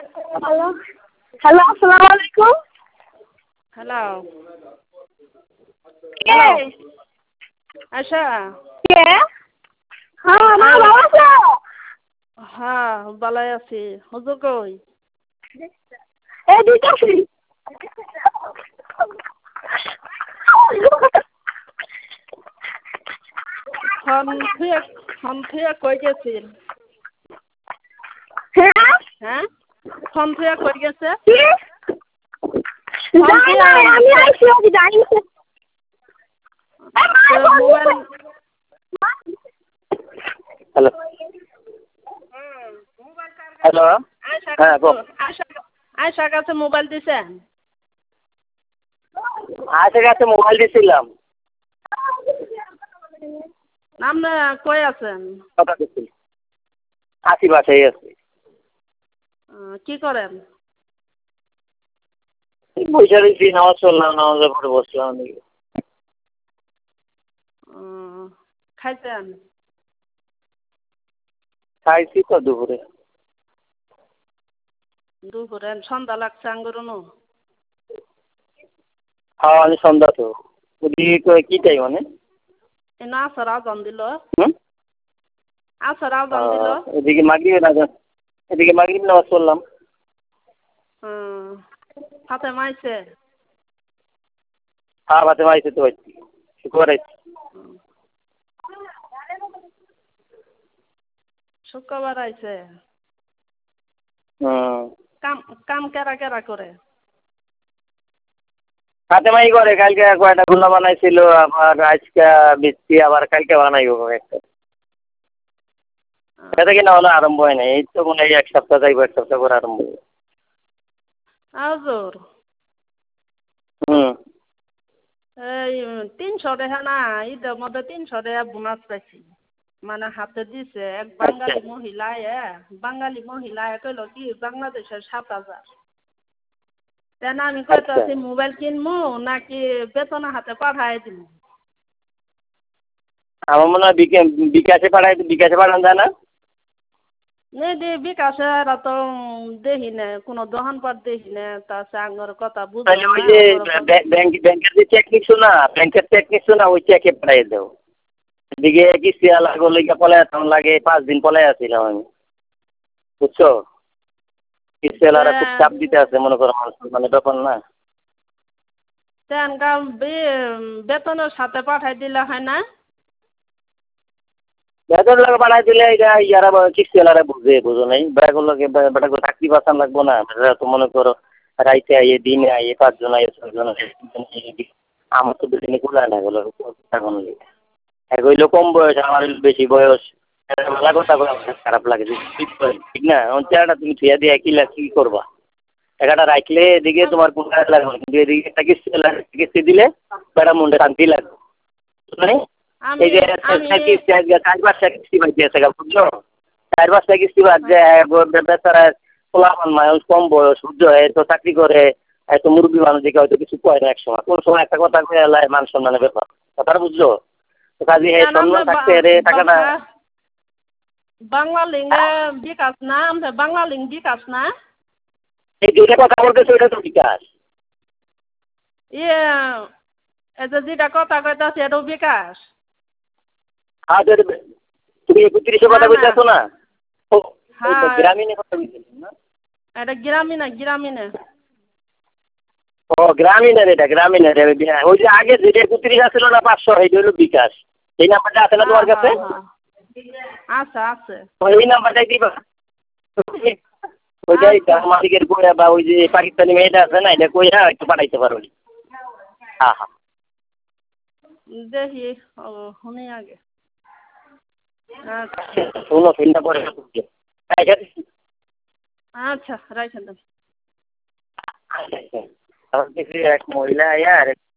Hello hello, আসসালামু আলাইকুম। Hello কে? হ্যালো আয়শা। কে? হ্যাঁ, মা ভালো আছো? হ্যাঁ ভালোই আছি। হুজুর কই? এই দিতেছি। ফোন থুয়ে কই গেছিল? হ্যাঁ? হ্যাঁ, ফোন থুয়ে কই গেছে? কি? ফোন জানি থুয়ে না, আমি আইছি ওকে জানি না। এই মা ফোন মোবাইল। দিছে। হ্যালো হ্যালো, আয়শার হ্যাঁ গো। আয়শার কাছে মোবাইল দিছেন? আয়েশার কাছে মোবাইল দিয়েছিলাম। আপনি কই আছেন? কথা দিচ্ছি। আছি, বাসায় আছি। কি করেন? বসে রয়েছি, নামাজ পড়লাম, নামাজের পরে বসলাম নাকি। খাইছেন? খাইছি তো দুপুরে। দুপুরে সন্ধ্যা লাগছে আঙ্গুরনো। হ্যাঁ, আমি সন্ধ্যা তো। ওদিকে কি টাইম মানে? এনে আসর আজান দিল। হুম? আসর আজান দিল। এদিকে মাগরিবের আজান। এদিকে মাগরিব নামাজ পড়লাম। হাতে মাইছে। হ্যাঁ, বাতে মাইছে তো আইছি। শুক্রবার আইছি। শুক্রবার আইছে। হুম। কাম কাম কেরা কেরা করে? হাতে মাই করে, কালকে কয়টা গুল্লা বানাইছিল, আবার আজকে বিচ্ছি, আবার কালকে বানাইব একটা। এটা কিনা হলো আরম্ভ হয় নাই, এই তো মনে হয় এক সপ্তাহ যাইব, এক সপ্তাহ করে আরম্ভ হবে। আজর হুম। এই 300 টাকা না, ঈদের মধ্যে 300 টাকা বোনাস পাইছি। মানে হাতে দিছে এক আচ্ছা বাঙালি মহিলা কইল কি বাংলাদেশের 7,000। তেন আমি আচ্ছা। কইতাছি মোবাইল কিনবো নাকি বেতন হাতে পাঠাই দিব। আমার মনে হয় বিকাশে পাঠান যায় না? নেদি বিকাশে তো দেখি না, কোনো দোকানপাট দেখি না, তাছে আঙ্গর কথা তাহলে বুঝলাম ওই না যে ওরকম। ব্যাংকের যে চেক নিচ্ছ না, ব্যাংকের চেক নিচ্ছ না, ওই চেকে পাঠিয়ে দাও। এদিকে কিস্তি লাগো লেগে পলায় তখন লাগে 5 দিন পলায় আসছিলাম আমি, বুঝছো? কিস্তি তে খুব চাপ দিতে আছে, মনে করো মানুষ মানে ব্যাপার না। তেনকা বেতনের সাথে পাঠাই দিলে হয় না? বেতন লাগে পাঠাই দিলে এটা ইয়ারা কিস্তি বুঝে বুঝো নাই, বেটা করে চাকরি বাঁচান লাগবো না, বেটা তো মনে করো রাইতে আইয়ে দিনে আইয়ে 5 জন আইয়ে 6 জন আইয়ে। আমার তো দুদিনে কুলায় না গেল এখন। এক হইলো কম বয়স, আমার হইলো বেশি বয়স। ভালো কথা বলে আমার খারাপ লাগে, ঠিক না? চেহারাটা তুমি থুয়া দিয়ে কি করবা? টাকাটা রাখলে এদিকে তোমার কুলায় লাগবে, কিন্তু এদিকে একটা কিস্তি দিলে বেটা মনটা শান্তি লাগবে, মানে আমি এই যে আমি 4-5টা কিস্তি বাদ দিয়েছে বুঝছো? 4-5টা কিস্তি বাদ যায়, বেচারা পোলাপান মানুষ কম বয়স, বুঝছো? তো চাকরি করে, এত মুরব্বী মানুষ দেখে হয়তো কিছু কয় না, এক সময় কোন সময় একটা কথা কয়ে এলাই মান সম্মানের ব্যাপার, কথাটা বুঝছো? তো কাজে কেন সম্মান থাকতে এর টাকাটা। বাংলা লিঙ্গে বিকাশ না, আমাদের বাংলা লিঙ্গ বিকাশ না। এই যেটা কথা বলতেছে ওটা তো বিকাশ। ইয়ে এই যে যেটা কথা কইতাছে এটাও বিকাশ। আর তুমি 31-এর না কথা না, বলতেছো না? ও, ওইটা হ্যাঁ গ্রামীণের কথা বলতেছো না? এটা গ্রামীণে। ও গ্রামীণের, এটা গ্রামীণের। ওই যে আগে যেটা 31 আসছিল না 500, এইটা হলো বিকাশ। এই নাম্বারটা আছে না হ্যাঁ তোমার কাছে? হ্যাঁ হ্যাঁ, আছে। এই নাম্বারটাই দিবা। ওইটাই আচ্ছা মালিকের কইরা বা ওই যে পাকিস্তানি মেয়েটা আছে না, এটা কইরা একটু পাঠাইতে পারো। হ্যাঁ হ্যাঁ। দেখি শুনি আগে। আচ্ছা শুনো, চিন্তা করে আচ্ছা, রাইখেন। এক মহিলা আয়া